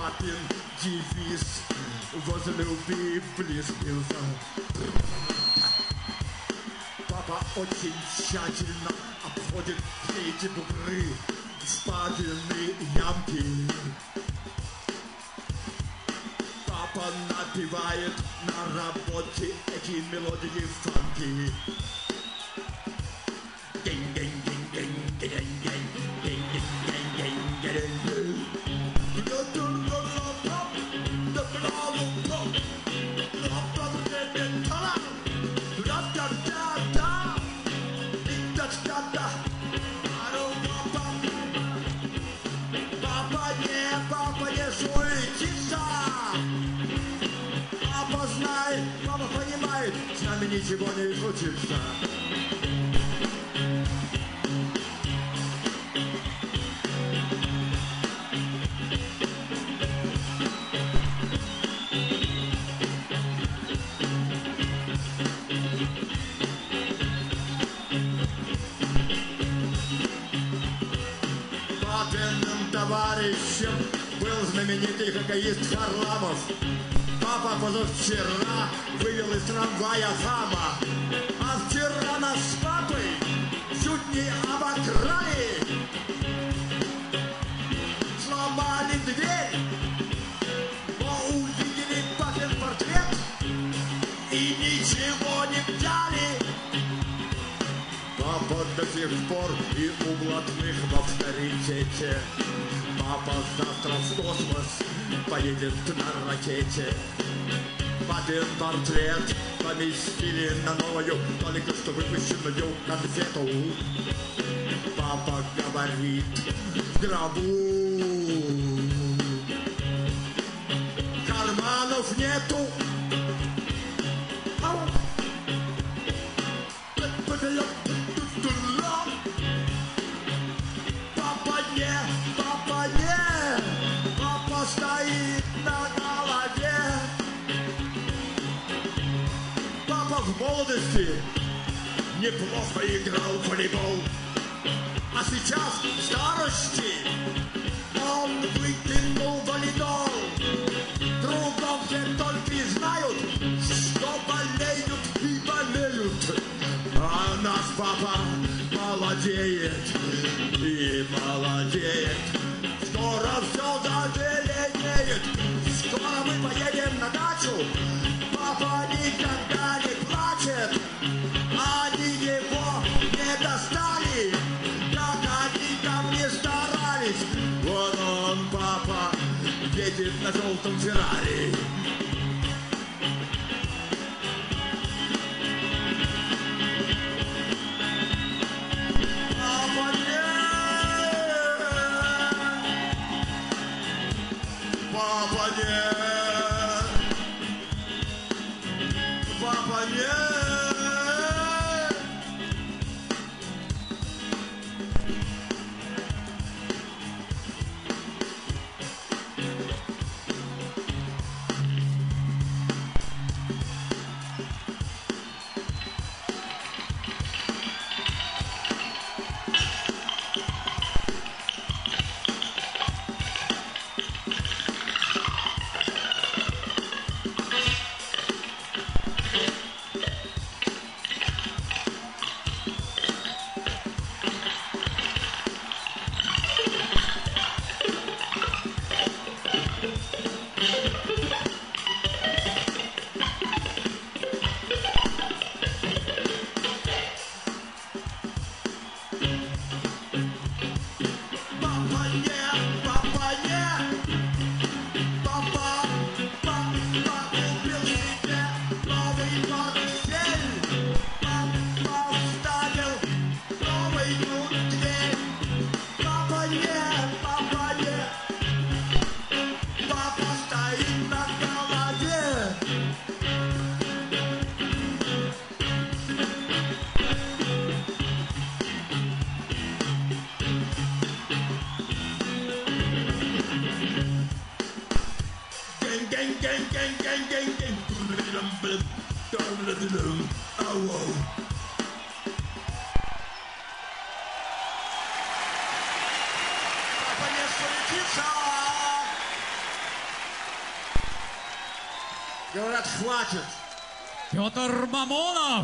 папин девиз: возлюби ближнего. Папа очень тщательно обходит все эти бугры, впадины, ямки. Папа напевает на работе эти мелодии фанки. Папа не суетится. Папа знает, папа понимает, с нами ничего не случится. Папиным товарищем был знаменитый хоккеист Харламов. Папа позавчера вывел из трамвая хама, а вчера нас с папой чуть не обокрали. Сломали дверь, но увидели папин портрет и ничего не взяли. Папа до сих пор и у блатных в авторитете. Папа завтра в космос поедет на ракете. Папин портрет поместили на новую, только что выпущенную конфету. Папа говорит в гробу: карманов нету. Папа стоит на голове. Папа в молодости неплохо играл в волейбол, а сейчас в старости он выкинул валидол. Кругом все только и знают, что болеют и болеют, а наш папа молодеет и молодеет. Скоро все зазеленеет, скоро мы поедем на дачу. Папа никогда не плачет, они его не достали, как они там не старались. Вот он, папа, едет на желтом Феррари. Папа нет, папа нет. Говорят, хватит. Петр Мамонов.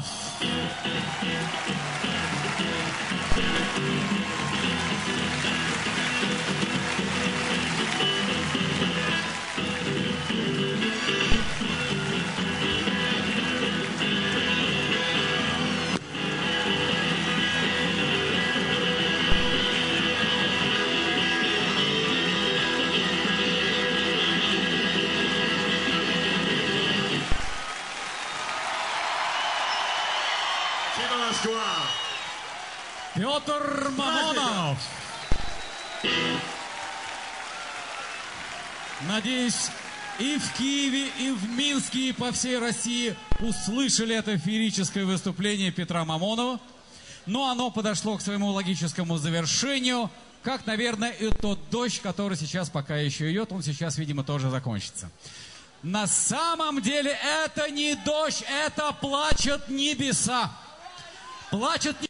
Петр Мамонов. Надеюсь, и в Киеве, и в Минске, и по всей России услышали это феерическое выступление Петра Мамонова. Но оно подошло к своему логическому завершению, как, наверное, и тот дождь, который сейчас пока еще идет, он сейчас, видимо, тоже закончится. На самом деле это не дождь, это плачут небеса. Плачут